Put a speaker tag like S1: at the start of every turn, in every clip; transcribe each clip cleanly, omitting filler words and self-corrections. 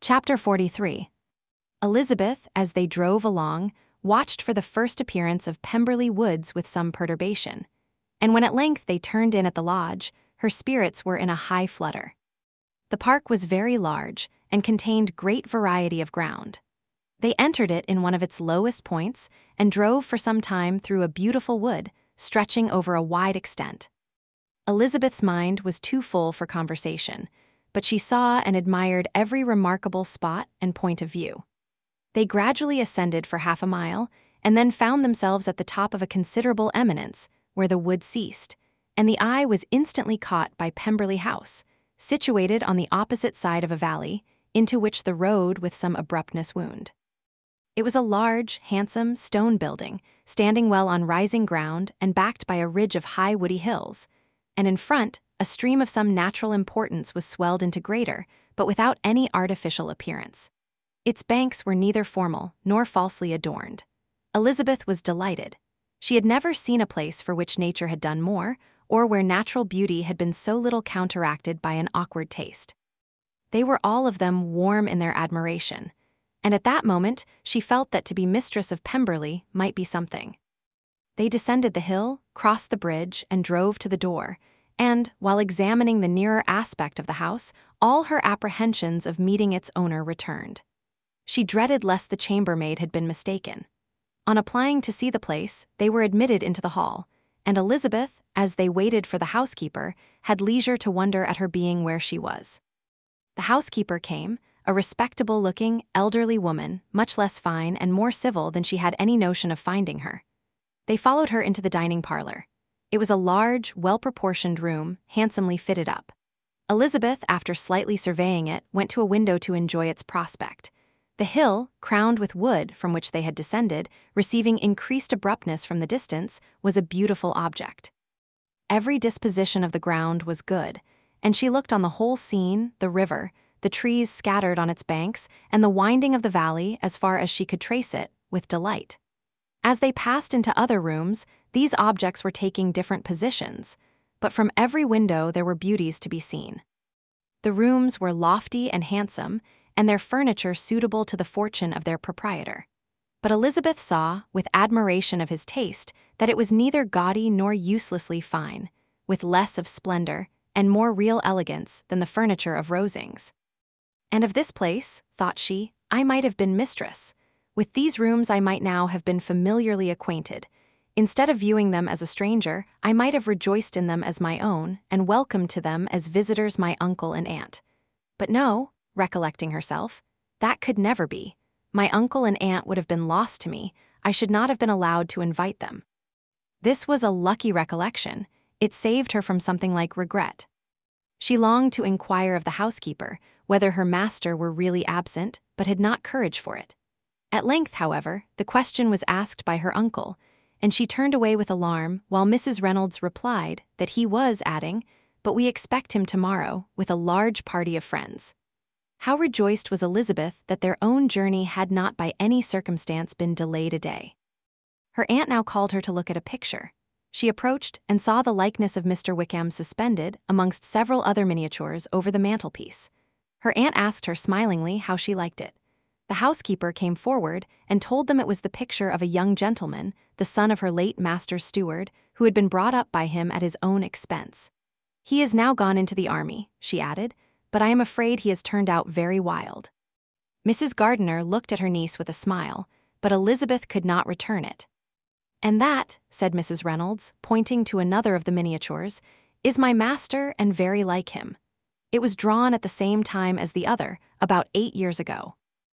S1: Chapter 43. Elizabeth, as they drove along, watched for the first appearance of Pemberley Woods with some perturbation, and when at length they turned in at the lodge, her spirits were in a high flutter. The park was very large and contained great variety of ground. They entered it in one of its lowest points and drove for some time through a beautiful wood stretching over a wide extent. Elizabeth's mind was too full for conversation, but she saw and admired every remarkable spot and point of view. They gradually ascended for half a mile and then found themselves at the top of a considerable eminence where the wood ceased, and the eye was instantly caught by Pemberley House, situated on the opposite side of a valley into which the road with some abruptness wound. It was a large, handsome stone building, standing well on rising ground and backed by a ridge of high woody hills, and in front, a stream of some natural importance was swelled into greater, but without any artificial appearance. Its banks were neither formal nor falsely adorned. Elizabeth was delighted. She had never seen a place for which nature had done more, or where natural beauty had been so little counteracted by an awkward taste. They were all of them warm in their admiration, and at that moment she felt that to be mistress of Pemberley might be something. They descended the hill, crossed the bridge, and drove to the door, and, while examining the nearer aspect of the house, all her apprehensions of meeting its owner returned. She dreaded lest the chambermaid had been mistaken. On applying to see the place, they were admitted into the hall, and Elizabeth, as they waited for the housekeeper, had leisure to wonder at her being where she was. The housekeeper came, a respectable-looking, elderly woman, much less fine and more civil than she had any notion of finding her. They followed her into the dining parlor. It was a large, well-proportioned room, handsomely fitted up. Elizabeth, after slightly surveying it, went to a window to enjoy its prospect. The hill, crowned with wood from which they had descended, receiving increased abruptness from the distance, was a beautiful object. Every disposition of the ground was good, and she looked on the whole scene, the river, the trees scattered on its banks, and the winding of the valley as far as she could trace it, with delight. As they passed into other rooms, these objects were taking different positions, but from every window there were beauties to be seen. The rooms were lofty and handsome, and their furniture suitable to the fortune of their proprietor. But Elizabeth saw, with admiration of his taste, that it was neither gaudy nor uselessly fine, with less of splendor and more real elegance than the furniture of Rosings. And of this place, thought she, I might have been mistress. With these rooms I might now have been familiarly acquainted. Instead of viewing them as a stranger, I might have rejoiced in them as my own, and welcomed to them as visitors my uncle and aunt. But no, recollecting herself, that could never be. My uncle and aunt would have been lost to me. I should not have been allowed to invite them. This was a lucky recollection. It saved her from something like regret. She longed to inquire of the housekeeper whether her master were really absent, but had not courage for it. At length, however, the question was asked by her uncle, and she turned away with alarm while Mrs. Reynolds replied that he was, adding, "But we expect him tomorrow with a large party of friends." How rejoiced was Elizabeth that their own journey had not by any circumstance been delayed a day. Her aunt now called her to look at a picture. She approached and saw the likeness of Mr. Wickham suspended, amongst several other miniatures, over the mantelpiece. Her aunt asked her smilingly how she liked it. The housekeeper came forward and told them it was the picture of a young gentleman, the son of her late master's steward, who had been brought up by him at his own expense. He is now gone into the army, she added, but I am afraid he has turned out very wild. Mrs. Gardiner looked at her niece with a smile, but Elizabeth could not return it. And that, said Mrs. Reynolds, pointing to another of the miniatures, is my master and very like him. It was drawn at the same time as the other, about 8 years ago.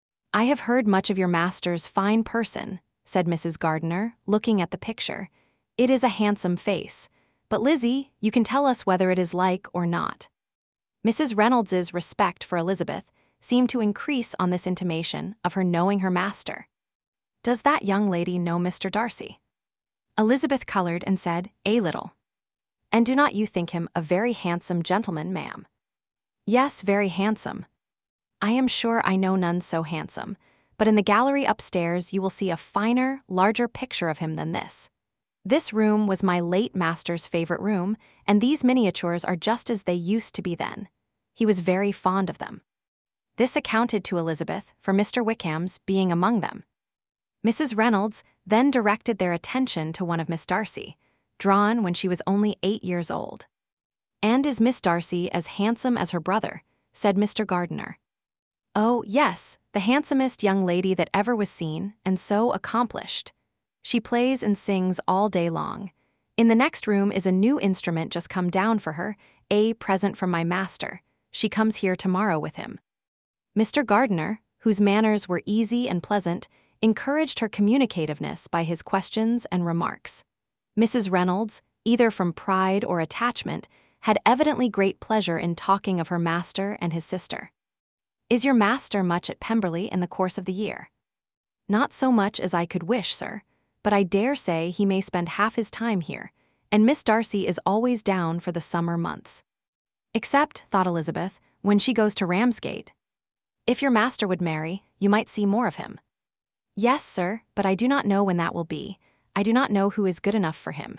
S1: I have heard much of your master's fine person, said Mrs. Gardiner, looking at the picture. It is a handsome face, but Lizzie, you can tell us whether it is like or not. Mrs. Reynolds's respect for Elizabeth seemed to increase on this intimation of her knowing her master. Does that young lady know Mr. Darcy? Elizabeth colored and said, a little. And do not you think him a very handsome gentleman, ma'am? Yes, very handsome. I am sure I know none so handsome, but in the gallery upstairs you will see a finer, larger picture of him than this. This room was my late master's favorite room, and these miniatures are just as they used to be then. He was very fond of them. This accounted to Elizabeth for Mr. Wickham's being among them. Mrs. Reynolds then directed their attention to one of Miss Darcy, drawn when she was only 8 years old. "And is Miss Darcy as handsome as her brother?" said Mr. Gardiner. "Oh, yes, the handsomest young lady that ever was seen, and so accomplished. She plays and sings all day long. In the next room is a new instrument just come down for her, a present from my master. She comes here tomorrow with him." Mr. Gardiner, whose manners were easy and pleasant, encouraged her communicativeness by his questions and remarks. Mrs. Reynolds, either from pride or attachment, had evidently great pleasure in talking of her master and his sister. "Is your master much at Pemberley in the course of the year?" "Not so much as I could wish, sir, but I dare say he may spend half his time here, and Miss Darcy is always down for the summer months." "Except," thought Elizabeth, "when she goes to Ramsgate. If your master would marry, you might see more of him." "Yes, sir, but I do not know when that will be. I do not know who is good enough for him."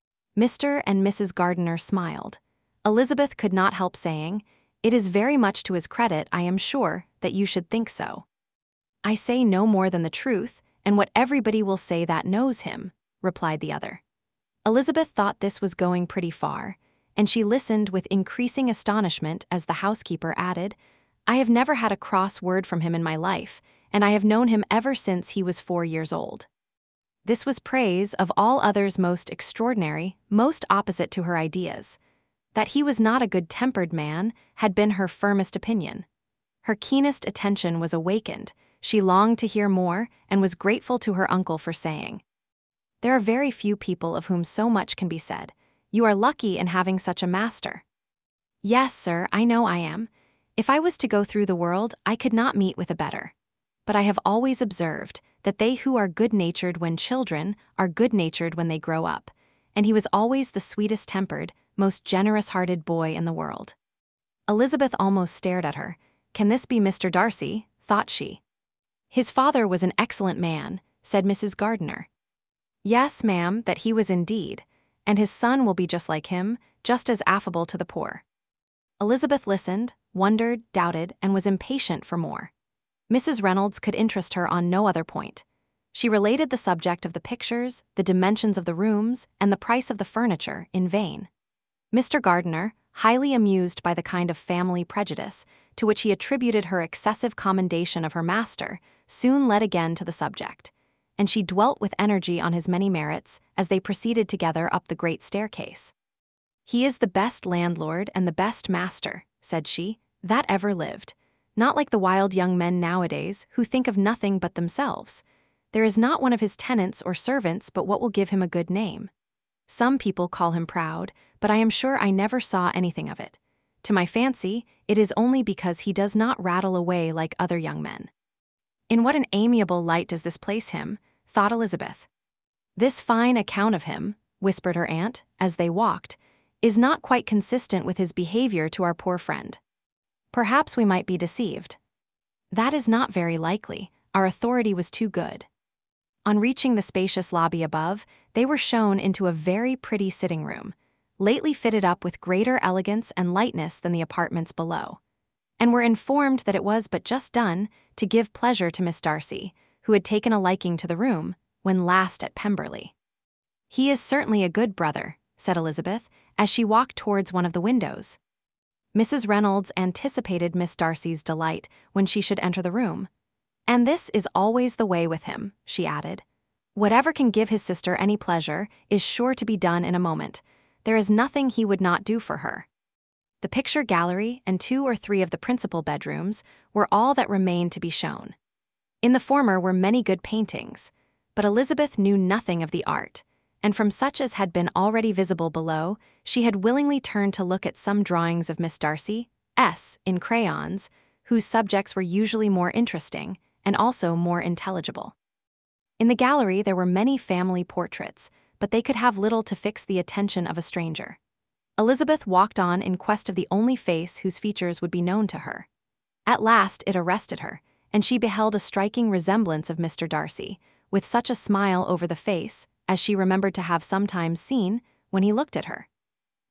S1: Mr. and Mrs. Gardiner smiled. Elizabeth could not help saying, "It is very much to his credit, I am sure, that you should think so." "I say no more than the truth, and what everybody will say that knows him," replied the other. Elizabeth thought this was going pretty far, and she listened with increasing astonishment as the housekeeper added, "I have never had a cross word from him in my life, and I have known him ever since he was 4 years old." This was praise of all others most extraordinary, most opposite to her ideas. That he was not a good-tempered man had been her firmest opinion. Her keenest attention was awakened. She longed to hear more and was grateful to her uncle for saying, "There are very few people of whom so much can be said. You are lucky in having such a master." "Yes, sir, I know I am. If I was to go through the world, I could not meet with a better. But I have always observed that they who are good-natured when children are good-natured when they grow up, and he was always the sweetest-tempered, most generous-hearted boy in the world." Elizabeth almost stared at her. "Can this be Mr. Darcy?" thought she. "His father was an excellent man," said Mrs. Gardiner. "Yes, ma'am, that he was indeed, and his son will be just like him, just as affable to the poor." Elizabeth listened, wondered, doubted, and was impatient for more. Mrs. Reynolds could interest her on no other point. She related the subject of the pictures, the dimensions of the rooms, and the price of the furniture in vain. Mr. Gardiner, highly amused by the kind of family prejudice to which he attributed her excessive commendation of her master, soon led again to the subject, and she dwelt with energy on his many merits as they proceeded together up the great staircase. "He is the best landlord and the best master," said she, "that ever lived. Not like the wild young men nowadays who think of nothing but themselves. There is not one of his tenants or servants but what will give him a good name. Some people call him proud, but I am sure I never saw anything of it. To my fancy, it is only because he does not rattle away like other young men." "In what an amiable light does this place him," thought Elizabeth. "This fine account of him," whispered her aunt, as they walked, "is not quite consistent with his behavior to our poor friend. Perhaps we might be deceived." "That is not very likely. Our authority was too good." On reaching the spacious lobby above, they were shown into a very pretty sitting-room, lately fitted up with greater elegance and lightness than the apartments below, and were informed that it was but just done to give pleasure to Miss Darcy, who had taken a liking to the room when last at Pemberley. "He is certainly a good brother," said Elizabeth, as she walked towards one of the windows. Mrs. Reynolds anticipated Miss Darcy's delight when she should enter the room. "And this is always the way with him," she added. "Whatever can give his sister any pleasure is sure to be done in a moment. There is nothing he would not do for her." The picture gallery and 2 or 3 of the principal bedrooms were all that remained to be shown. In the former were many good paintings, but Elizabeth knew nothing of the art, and from such as had been already visible below, she had willingly turned to look at some drawings of Miss Darcy, in crayons, whose subjects were usually more interesting and also more intelligible. In the gallery there were many family portraits, but they could have little to fix the attention of a stranger. Elizabeth walked on in quest of the only face whose features would be known to her. At last it arrested her, and she beheld a striking resemblance of Mr. Darcy, with such a smile over the face as she remembered to have sometimes seen when he looked at her.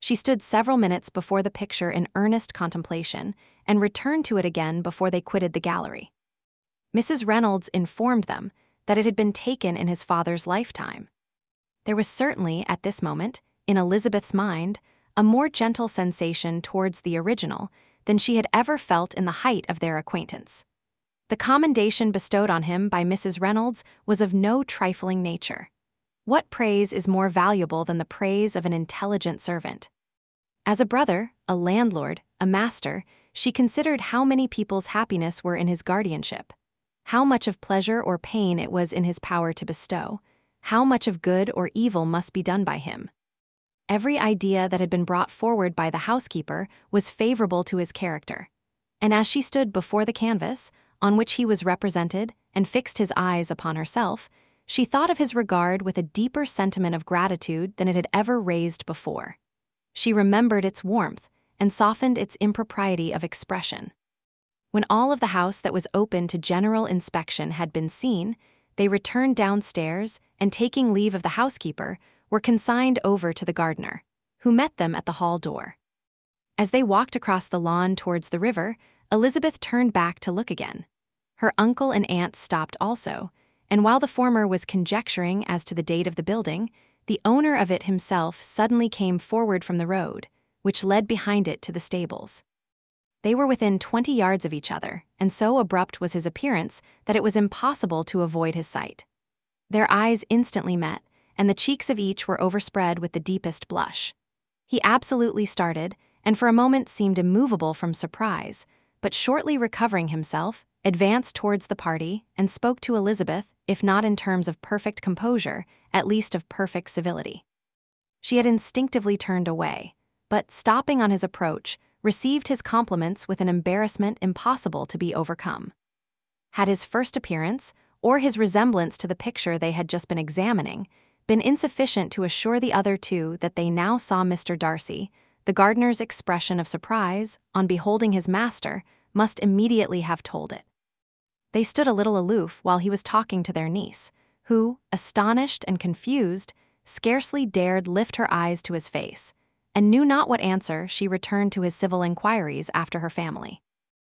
S1: She stood several minutes before the picture in earnest contemplation and returned to it again before they quitted the gallery. Mrs. Reynolds informed them that it had been taken in his father's lifetime. There was certainly, at this moment, in Elizabeth's mind, a more gentle sensation towards the original than she had ever felt in the height of their acquaintance. The commendation bestowed on him by Mrs. Reynolds was of no trifling nature. What praise is more valuable than the praise of an intelligent servant? As a brother, a landlord, a master, she considered how many people's happiness were in his guardianship, how much of pleasure or pain it was in his power to bestow, how much of good or evil must be done by him. Every idea that had been brought forward by the housekeeper was favorable to his character, and as she stood before the canvas, on which he was represented, and fixed his eyes upon herself, she thought of his regard with a deeper sentiment of gratitude than it had ever raised before. She remembered its warmth and softened its impropriety of expression. When all of the house that was open to general inspection had been seen, they returned downstairs and, taking leave of the housekeeper, were consigned over to the gardener, who met them at the hall door. As they walked across the lawn towards the river, Elizabeth turned back to look again. Her uncle and aunt stopped also, and while the former was conjecturing as to the date of the building, the owner of it himself suddenly came forward from the road, which led behind it to the stables. They were within 20 yards of each other, and so abrupt was his appearance that it was impossible to avoid his sight. Their eyes instantly met, and the cheeks of each were overspread with the deepest blush. He absolutely started, and for a moment seemed immovable from surprise, but shortly recovering himself, advanced towards the party and spoke to Elizabeth, if not in terms of perfect composure, at least of perfect civility. She had instinctively turned away, but, stopping on his approach, received his compliments with an embarrassment impossible to be overcome. Had his first appearance, or his resemblance to the picture they had just been examining, been insufficient to assure the other two that they now saw Mr. Darcy, the gardener's expression of surprise, on beholding his master, must immediately have told it. They stood a little aloof while he was talking to their niece, who, astonished and confused, scarcely dared lift her eyes to his face, and knew not what answer she returned to his civil inquiries after her family.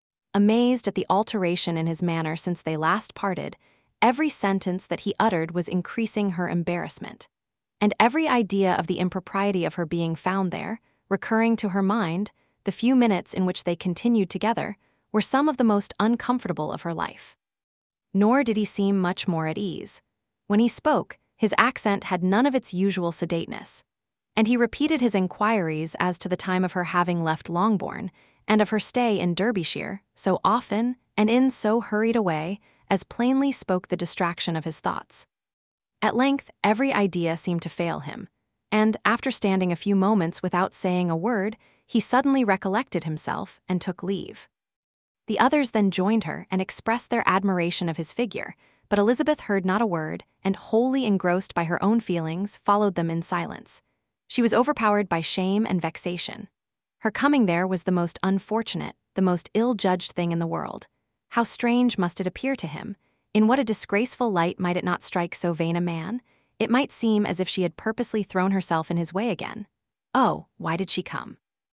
S1: Amazed at the alteration in his manner since they last parted, every sentence that he uttered was increasing her embarrassment, and every idea of the impropriety of her being found there, recurring to her mind, the few minutes in which they continued together, were some of the most uncomfortable of her life. Nor did he seem much more at ease. When he spoke, his accent had none of its usual sedateness, and he repeated his inquiries as to the time of her having left Longbourn, and of her stay in Derbyshire, so often and in so hurried a way as plainly spoke the distraction of his thoughts. At length, every idea seemed to fail him, and, after standing a few moments without saying a word, he suddenly recollected himself and took leave. The others then joined her and expressed their admiration of his figure, but Elizabeth heard not a word, and, wholly engrossed by her own feelings, followed them in silence. She was overpowered by shame and vexation. Her coming there was the most unfortunate, the most ill-judged thing in the world. How strange must it appear to him? In what a disgraceful light might it not strike so vain a man? It might seem as if she had purposely thrown herself in his way again. Oh, why did she come?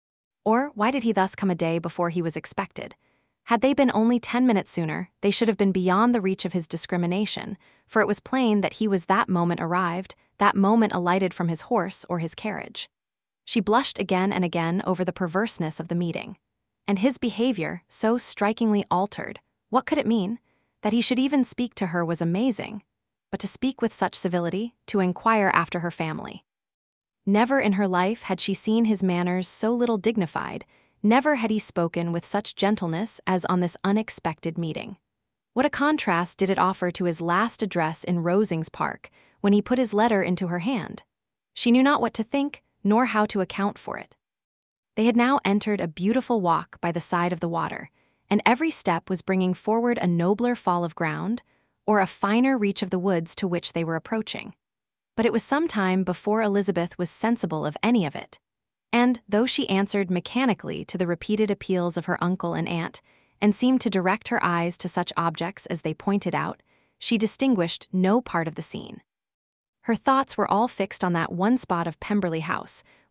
S1: Or why did he thus come a day before he was expected? Had they been only 10 minutes sooner, they should have been beyond the reach of his discrimination, for it was plain that he was that moment arrived, that moment alighted from his horse or his carriage. She blushed again and again over the perverseness of the meeting. And his behavior, so strikingly altered, what could it mean? That he should even speak to her was amazing, but to speak with such civility, to inquire after her family. Never in her life had she seen his manners so little dignified, never had he spoken with such gentleness as on this unexpected meeting. What a contrast did it offer to his last address in Rosings Park, when he put his letter into her hand. She knew not what to think, nor how to account for it. They had now entered a beautiful walk by the side of the water, and every step was bringing forward a nobler fall of ground, or a finer reach of the woods to which they were approaching. But it was some time before Elizabeth was sensible of any of it, and, though she answered mechanically to the repeated appeals of her uncle and aunt, and seemed to direct her eyes to such objects as they pointed out, she distinguished no part of the scene. Her thoughts were all fixed on that one spot of Pemberley House,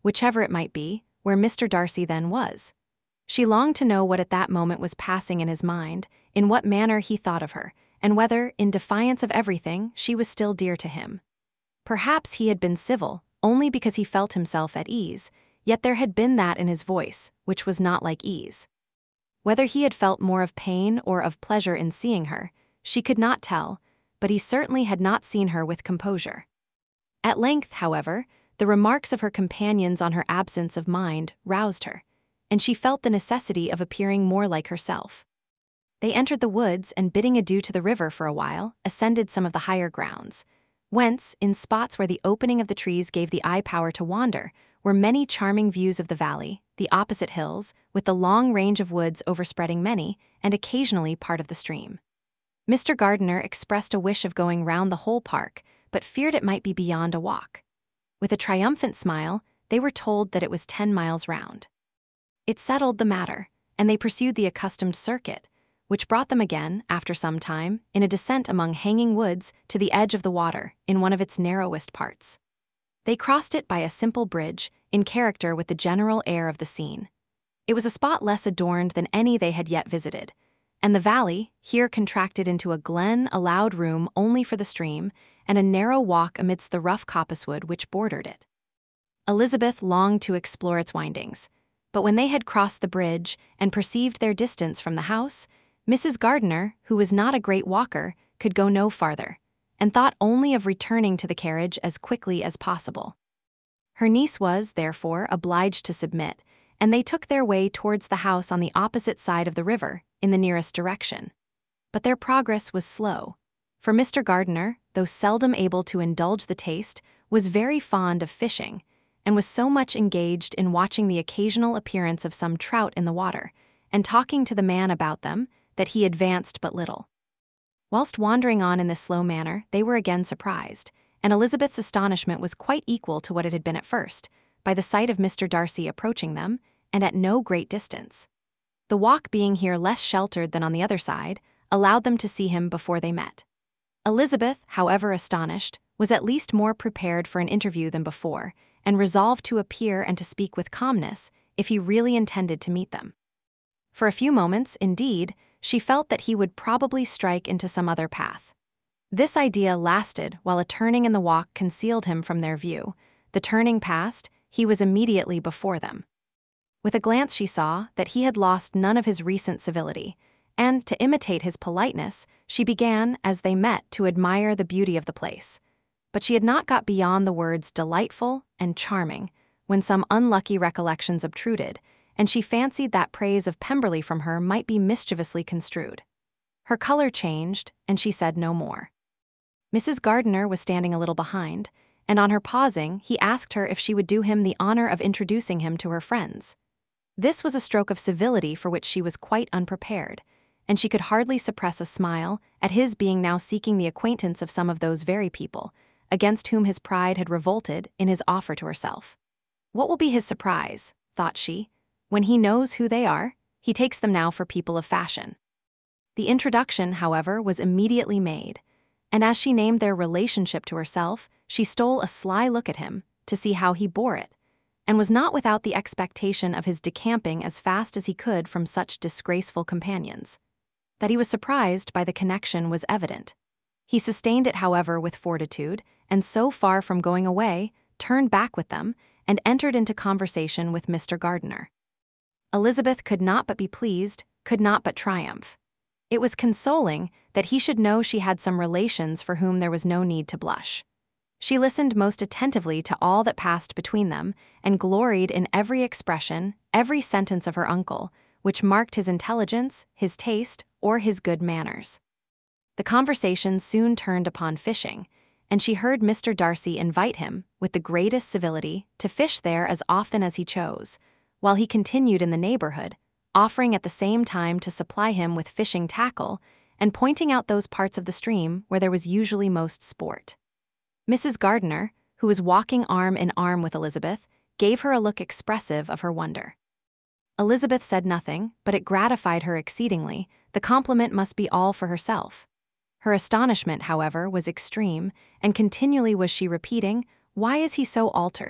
S1: whichever it might be, where Mr. Darcy then was. She longed to know what at that moment was passing in his mind, in what manner he thought of her, and whether, in defiance of everything, she was still dear to him. Perhaps he had been civil, only because he felt himself at ease, yet there had been that in his voice, which was not like ease. Whether he had felt more of pain or of pleasure in seeing her, she could not tell, but he certainly had not seen her with composure. At length, however, the remarks of her companions on her absence of mind roused her, and she felt the necessity of appearing more like herself. They entered the woods and, bidding adieu to the river for a while, ascended some of the higher grounds, whence, in spots where the opening of the trees gave the eye power to wander, were many charming views of the valley, the opposite hills, with the long range of woods overspreading many, and occasionally part of the stream. Mr. Gardiner expressed a wish of going round the whole park, but feared it might be beyond a walk. With a triumphant smile, they were told that it was 10 miles round. It settled the matter, and they pursued the accustomed circuit, which brought them again, after some time, in a descent among hanging woods to the edge of the water, in one of its narrowest parts. They crossed it by a simple bridge, in character with the general air of the scene. It was a spot less adorned than any they had yet visited, and the valley, here contracted into a glen, allowed room only for the stream, and a narrow walk amidst the rough coppicewood which bordered it. Elizabeth longed to explore its windings, but when they had crossed the bridge and perceived their distance from the house, Mrs. Gardiner, who was not a great walker, could go no farther, and thought only of returning to the carriage as quickly as possible. Her niece was, therefore, obliged to submit, and they took their way towards the house on the opposite side of the river, in the nearest direction. But their progress was slow, for Mr. Gardiner, though seldom able to indulge the taste, was very fond of fishing, and was so much engaged in watching the occasional appearance of some trout in the water, and talking to the man about them, that he advanced but little. Whilst wandering on in this slow manner, they were again surprised, and Elizabeth's astonishment was quite equal to what it had been at first, by the sight of Mr. Darcy approaching them, and at no great distance. The walk being here less sheltered than on the other side, allowed them to see him before they met. Elizabeth, however astonished, was at least more prepared for an interview than before, and resolved to appear and to speak with calmness, if he really intended to meet them. For a few moments, indeed, she felt that he would probably strike into some other path. This idea lasted while a turning in the walk concealed him from their view. The turning past, he was immediately before them. With a glance she saw that he had lost none of his recent civility, and, to imitate his politeness, she began, as they met, to admire the beauty of the place. But she had not got beyond the words delightful and charming, when some unlucky recollections obtruded, and she fancied that praise of Pemberley from her might be mischievously construed. Her color changed, and she said no more. Mrs. Gardiner was standing a little behind, and on her pausing, he asked her if she would do him the honor of introducing him to her friends. This was a stroke of civility for which she was quite unprepared, and she could hardly suppress a smile at his being now seeking the acquaintance of some of those very people, against whom his pride had revolted in his offer to herself. What will be his surprise, thought she, when he knows who they are? He takes them now for people of fashion. The introduction, however, was immediately made, and as she named their relationship to herself, she stole a sly look at him to see how he bore it, and was not without the expectation of his decamping as fast as he could from such disgraceful companions. That he was surprised by the connection was evident. He sustained it, however, with fortitude, and so far from going away, turned back with them, and entered into conversation with Mr. Gardiner. Elizabeth could not but be pleased, could not but triumph. It was consoling that he should know she had some relations for whom there was no need to blush. She listened most attentively to all that passed between them, and gloried in every expression, every sentence of her uncle, which marked his intelligence, his taste, or his good manners. The conversation soon turned upon fishing, and she heard Mr. Darcy invite him, with the greatest civility, to fish there as often as he chose, while he continued in the neighborhood, offering at the same time to supply him with fishing tackle, and pointing out those parts of the stream where there was usually most sport. Mrs. Gardiner, who was walking arm in arm with Elizabeth, gave her a look expressive of her wonder. Elizabeth said nothing, but it gratified her exceedingly. The compliment must be all for herself. Her astonishment, however, was extreme, and continually was she repeating, "Why is he so altered?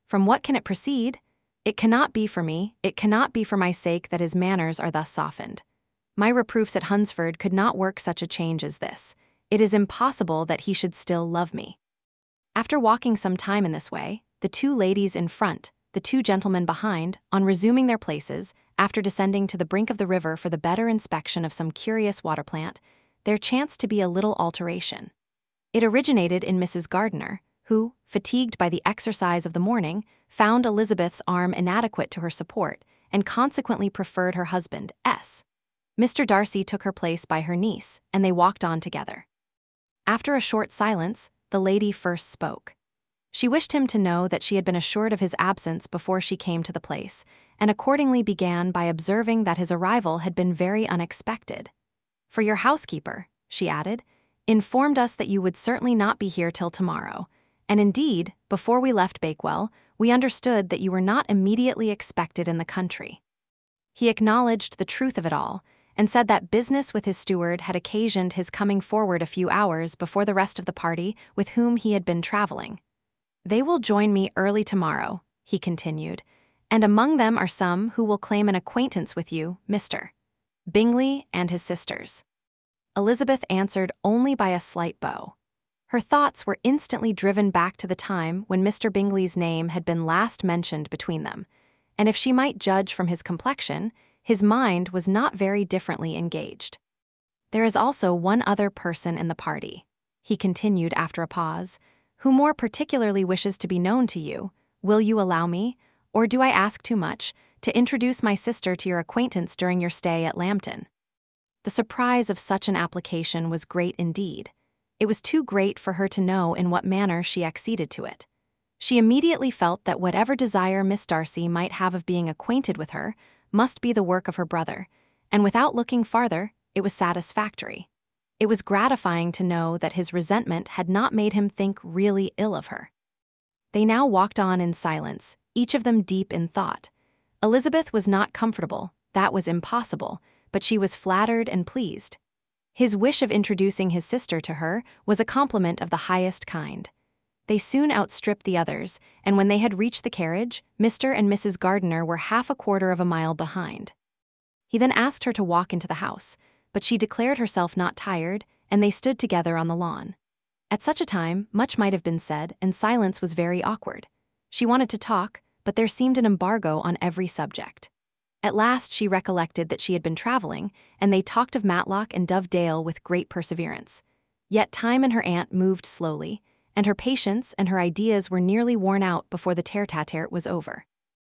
S1: From what can it proceed? It cannot be for me, it cannot be for my sake that his manners are thus softened. My reproofs at Hunsford could not work such a change as this. It is impossible that he should still love me. After walking some time in this way, the two ladies in front, the two gentlemen behind, on resuming their places, after descending to the brink of the river for the better inspection of some curious water plant, there chanced to be a little alteration. It originated in Mrs. Gardiner, who, fatigued by the exercise of the morning, found Elizabeth's arm inadequate to her support, and consequently preferred her husband, S. Mr. Darcy took her place by her niece, and they walked on together. After a short silence, the lady first spoke. She wished him to know that she had been assured of his absence before she came to the place, and accordingly began by observing that his arrival had been very unexpected. For your housekeeper, she added, informed us that you would certainly not be here till tomorrow, and indeed, before we left Bakewell, we understood that you were not immediately expected in the country. He acknowledged the truth of it all, and said that business with his steward had occasioned his coming forward a few hours before the rest of the party with whom he had been traveling. They will join me early tomorrow, he continued, and among them are some who will claim an acquaintance with you, Mr. Bingley and his sisters. Elizabeth answered only by a slight bow. Her thoughts were instantly driven back to the time when Mr. Bingley's name had been last mentioned between them, and if she might judge from his complexion, his mind was not very differently engaged. There is also one other person in the party, he continued after a pause, who more particularly wishes to be known to you. Will you allow me, or do I ask too much, to introduce my sister to your acquaintance during your stay at Lambton? The surprise of such an application was great indeed. It was too great for her to know in what manner she acceded to it. She immediately felt that whatever desire Miss Darcy might have of being acquainted with her must be the work of her brother, and without looking farther, it was satisfactory. It was gratifying to know that his resentment had not made him think really ill of her. They now walked on in silence, each of them deep in thought. Elizabeth was not comfortable, that was impossible, but she was flattered and pleased. His wish of introducing his sister to her was a compliment of the highest kind. They soon outstripped the others, and when they had reached the carriage, Mr. and Mrs. Gardiner were half a quarter of a mile behind. He then asked her to walk into the house, but she declared herself not tired, and they stood together on the lawn. At such a time, much might have been said, and silence was very awkward. She wanted to talk, but there seemed an embargo on every subject. At last she recollected that she had been traveling, and they talked of Matlock and Dovedale with great perseverance. Yet time and her aunt moved slowly, and her patience and her ideas were nearly worn out before the tete-a-tete was over.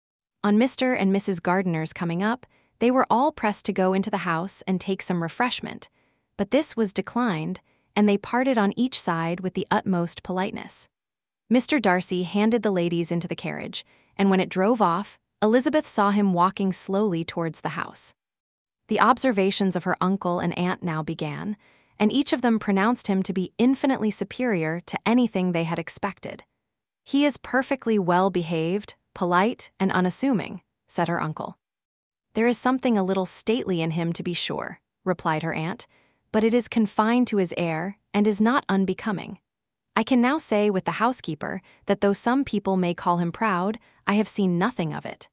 S1: On Mr. and Mrs. Gardiner's coming up, they were all pressed to go into the house and take some refreshment, but this was declined, and they parted on each side with the utmost politeness. Mr. Darcy handed the ladies into the carriage, and when it drove off, Elizabeth saw him walking slowly towards the house. The observations of her uncle and aunt now began, and each of them pronounced him to be infinitely superior to anything they had expected. "He is perfectly well behaved, polite, and unassuming," said her uncle. "There is something a little stately in him, to be sure," replied her aunt, "but it is confined to his air, and is not unbecoming. I can now say with the housekeeper that though some people may call him proud, I have seen nothing of it.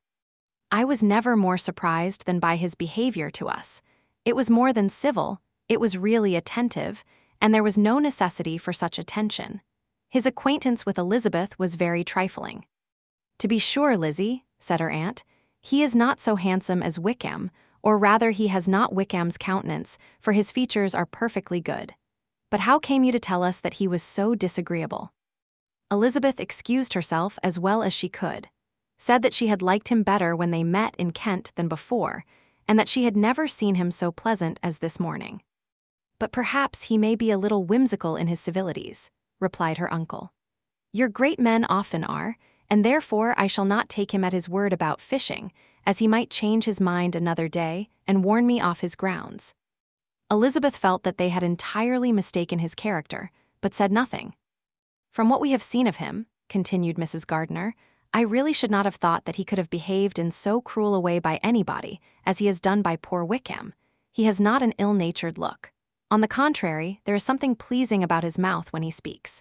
S1: I was never more surprised than by his behavior to us. It was more than civil, it was really attentive, and there was no necessity for such attention. His acquaintance with Elizabeth was very trifling." "To be sure, Lizzie," said her aunt, "he is not so handsome as Wickham, or rather he has not Wickham's countenance, for his features are perfectly good. But how came you to tell us that he was so disagreeable?" Elizabeth excused herself as well as she could, said that she had liked him better when they met in Kent than before, and that she had never seen him so pleasant as this morning. "But perhaps he may be a little whimsical in his civilities," replied her uncle. "Your great men often are, and therefore I shall not take him at his word about fishing, as he might change his mind another day and warn me off his grounds." Elizabeth felt that they had entirely mistaken his character, but said nothing. "From what we have seen of him," continued Mrs. Gardiner, "I really should not have thought that he could have behaved in so cruel a way by anybody as he has done by poor Wickham. He has not an ill-natured look. On the contrary, there is something pleasing about his mouth when he speaks.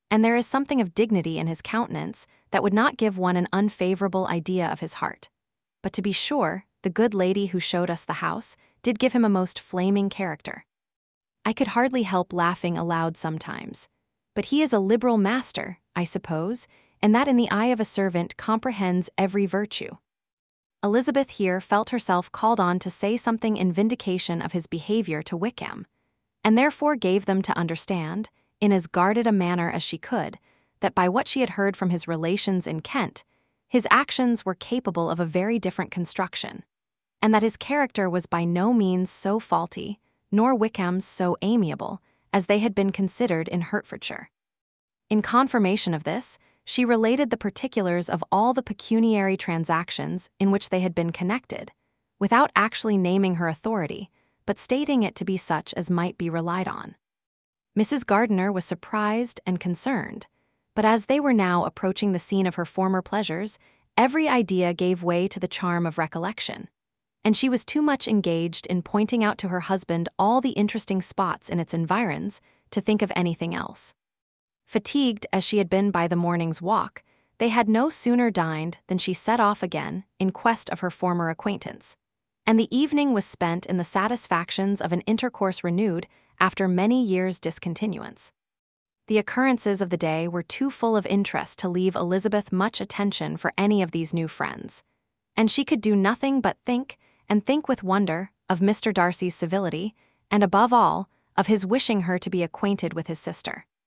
S1: and there is something of dignity in his countenance that would not give one an unfavorable idea of his heart. But to be sure, the good lady who showed us the house did give him a most flaming character. I could hardly help laughing aloud sometimes. But he is a liberal master, I suppose, and that in the eye of a servant comprehends every virtue. Elizabeth here felt herself called on to say something in vindication of his behavior to Wickham, and therefore gave them to understand, in as guarded a manner as she could, that by what she had heard from his relations in Kent, his actions were capable of a very different construction, and that his character was by no means so faulty, nor Wickham's so amiable, as they had been considered in Hertfordshire. In confirmation of this, she related the particulars of all the pecuniary transactions in which they had been connected, without actually naming her authority, but stating it to be such as might be relied on. Mrs. Gardiner was surprised and concerned, but as they were now approaching the scene of her former pleasures, every idea gave way to the charm of recollection, and she was too much engaged in pointing out to her husband all the interesting spots in its environs to think of anything else. Fatigued as she had been by the morning's walk, they had no sooner dined than she set off again in quest of her former acquaintance, and the evening was spent in the satisfactions of an intercourse renewed after many years' discontinuance. The occurrences of the day were too full of interest to leave Elizabeth much attention for any of these new friends, and she could do nothing but think, and think with wonder, of Mr. Darcy's civility, and above all, of his wishing her to be acquainted with his sister.